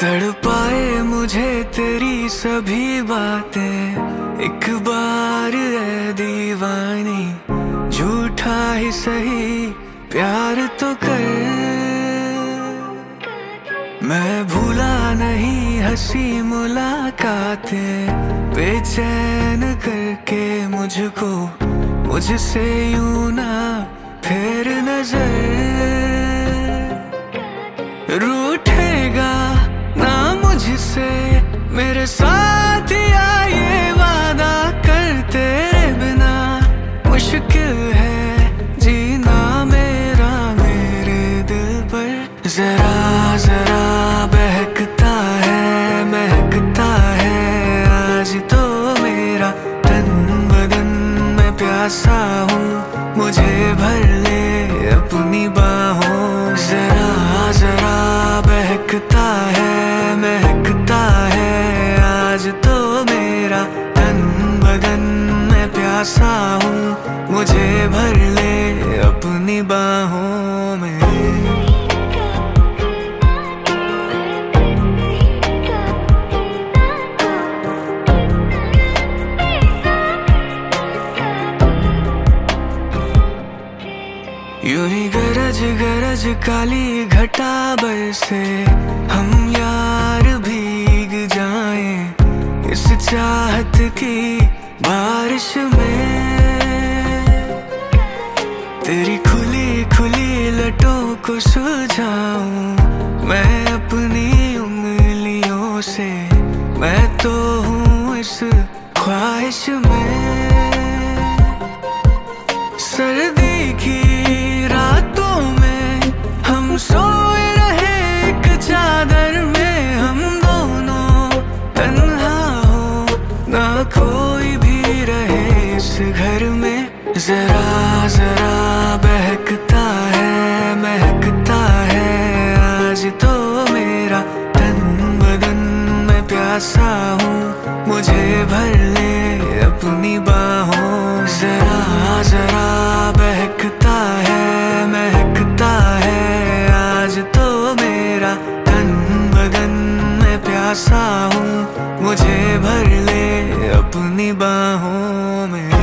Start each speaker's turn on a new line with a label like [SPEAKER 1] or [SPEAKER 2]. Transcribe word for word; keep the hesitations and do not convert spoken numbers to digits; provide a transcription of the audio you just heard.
[SPEAKER 1] तड़पाए मुझे तेरी सभी बातें, एक बार ऐ दीवानी झूठा ही सही प्यार तो कर। मैं भूला नहीं हंसी मुलाकातें, बेचैन करके मुझको मुझसे यूं ना फेर नजर। रूठेगा ना मुझसे मेरे साथ या ये वादा कर, तेरे बिना मुश्किल है जीना मेरा मेरे दिल पर। जरा जरा बहकता है महकता है आज तो मेरा तन बदन, मैं प्यासा हूँ मुझे भर ले अपनी बाहों। जरा जरा बहकता है महकता है आज तो मेरा तन बदन, मैं प्यासा हूँ मुझे भर ले अपनी बाहों में। यूं ही गरज गरज काली घटा बरसे, हम यार भीग जाएं इस चाहत की बारिश में। तेरी खुली खुली लटों को सुलझाऊं मैं अपनी उंगलियों से, मैं तो हूँ इस ख्वाहिश में। सर्दी की रातों में हम सोए रहे एक चादर में, हम दोनों तन्हा हो ना कोई भी रहे इस घर में। जरा जरा बहकता है महकता है आज तो मेरा तन बदन, मैं प्यासा हूँ मुझे भर ले अपनी बाहों। जरा जरा बहकता है महकता है आज तो मेरा तन बदन, मैं प्यासा हूँ मुझे भर ले अपनी बाहों में।